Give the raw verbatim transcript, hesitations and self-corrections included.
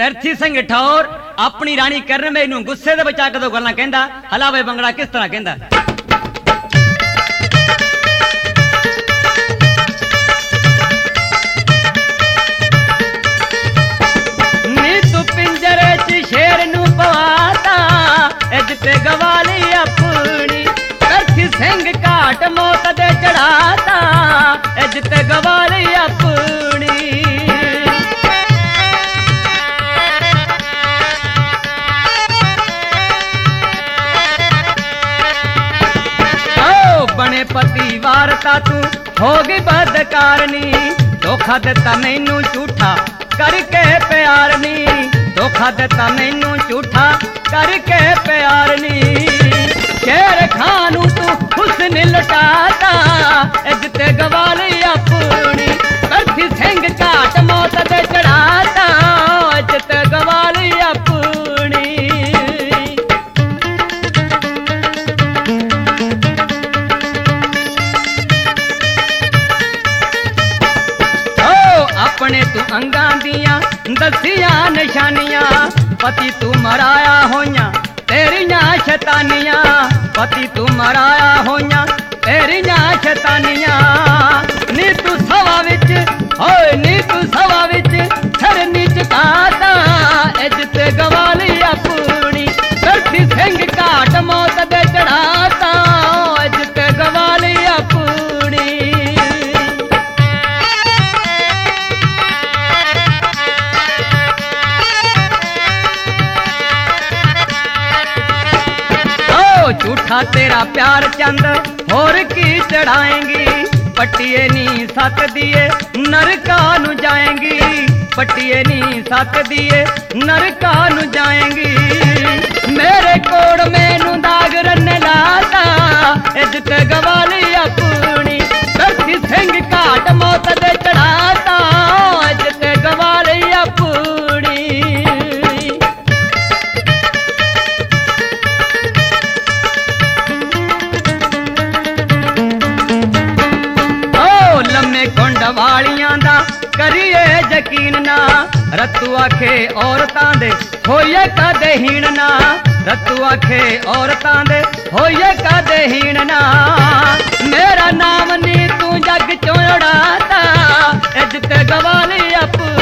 ਪਿਰਥੀ ਸਿੰਘ ਠੌਰ ਆਪਣੀ ਰਾਣੀ ਕਰਨ ਮੇਰੀ ਨੂੰ ਗੁੱਸੇ ਦੇ ਵਿੱਚ ਆ ਕੇ ਦੋ ਗੱਲਾਂ ਕਹਿੰਦਾ। ਹਲਾਵੇ ਬੰਗੜਾ ਕਿਸ ਤਰ੍ਹਾਂ ਕਹਿੰਦਾ। ਨੀ ਤੂੰ ਪਿੰਜਰੇ 'ਚ ਸ਼ੇਰ ਨੂੰ ਪਵਾਤਾ ਇੱਜ ਤੇ ਗਵਾਲੀ ਆਪਣੀ। ਪਿਰਥੀ ਸਿੰਘ ਘਾਟ ਮੌਤ ਦੇ ਚੜਾਤਾ ਇੱਜ ਤੇ ਗਵਾਲੀ ਆਪਣੀ। बने पति वारता तू होगी बदकारनी। धोखा दिता मैनू झूठा करके प्यार नी। धोखा दिता मैनू झूठा करके प्यार नी। शेर खानू तू हुस्न लुटाता इज्ज ते गवाली अपनी। पिरथी सिंह घाट मौत दे चढ़ाता इज्ज ते गवाली अपनी। अपने तू अंगां दियां दसियां निशानियां। पति तू मराया होइयां तेरियां शैतानियां। पति तू मराया होइयां तेरियां शैतानियां। नी तू सवा विच होए नी तू सवा विच छरनी चुकाता इज्ज ते गवाली अपनी। पिरथी सिंह घाट मौत दे चढ़ाता इज्ज ते गवाली अपनी। झूठा तेरा प्यार चंद होर की चढ़ाएंगी। पट्टिए नी सत दिए नरका नु जाएंगी। पट्टिए नी सत दिए नरका नु जाएंगी। मेरे कोड़ मैनू दाग रन लाता इज्ज ते गवाली अपनी। पिरथी सिंह घाट मौत दे चढ़ाता इज्ज ते गवाली अपनी। वालियां दा करिए यकीन ना। रत्तू आखे औरतां दे होइए कदे हीन ना। रत्तू आखे औरतां दे होइए कदे हीन ना। मेरा नाम नी तू जग चों उड़ाता इज्ज ते गवाली अपनी।